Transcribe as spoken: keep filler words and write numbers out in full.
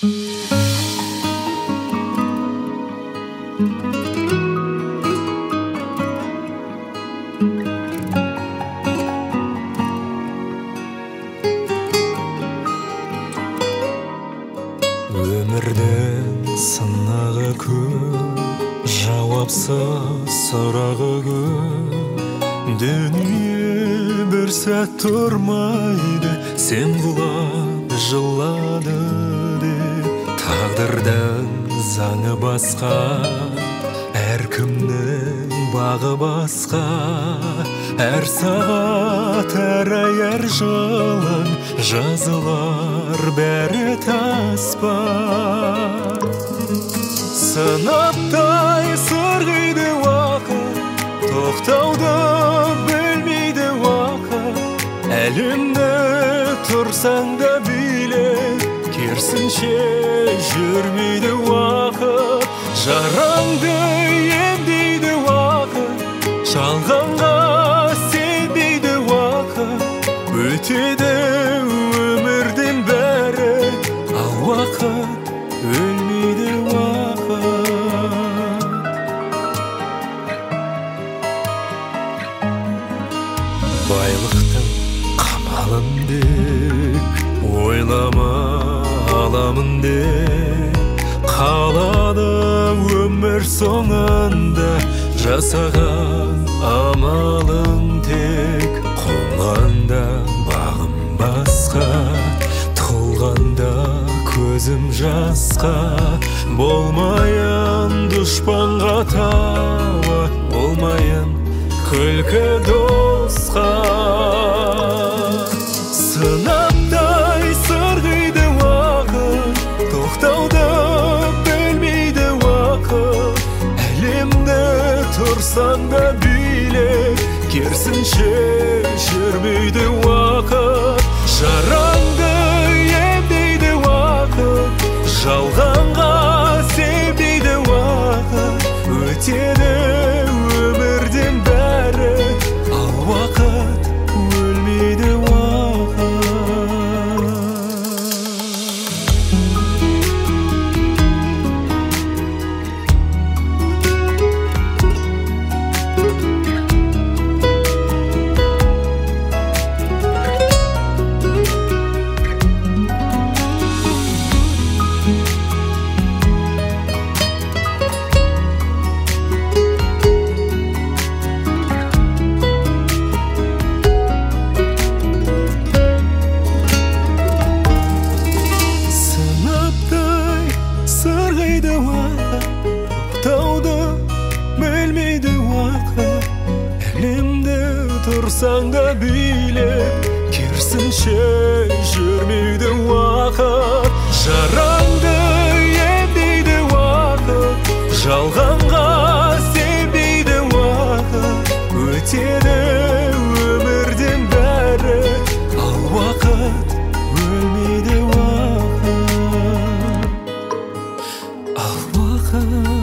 Өмірдің сынағы көп, жауапсыз сұрағы көп. Дүние бір сәт тұрмайды, сен құлап жылады деп. Тағдырдың заңы басқа, әркімнің бағы басқа. Әр сағат, әр ай, әр жылың жазылар бәрі таспа. Сынаптай сырғиды уақыт, тоқтауды білмейді уақыт. Әлемді тұрсаң да билеп, керісінше жүрмейді уақыт. Жараңды емдейді уақыт, жалғанға сенбейді уақыт. Өтеді өмірдің бәрі, ал уақыт өлмейді уақыт. Байлықтың қамалын деп, ойлама аламын деп. Қалады өмір соңында, жасаған амалың тек. Қонғанда бағым басқа, толғанда көзім жасқа. Болмайын дұшпанға тауы, болмайын күлкі досқа. Сынаптай сырғиды уақыт, тоқтауды білмейді уақыт. Әлемді тұрсаң да билеп, керісінше жүрмейді уақыт. Жараңды емдейді уақыт, жалғанға сенбейді уақыт. Өтеді өмірдің бәрі, ал уақыт өлмейді уақыт. Тұрсаң да билеп, керісінше жүрмейді уақыт. Жараңды емдейді уақыт, жалғанға сенбейді уақыт. Өтеді өмірдің бәрі, ал уақыт өлмейді уақыт. Ал уақыт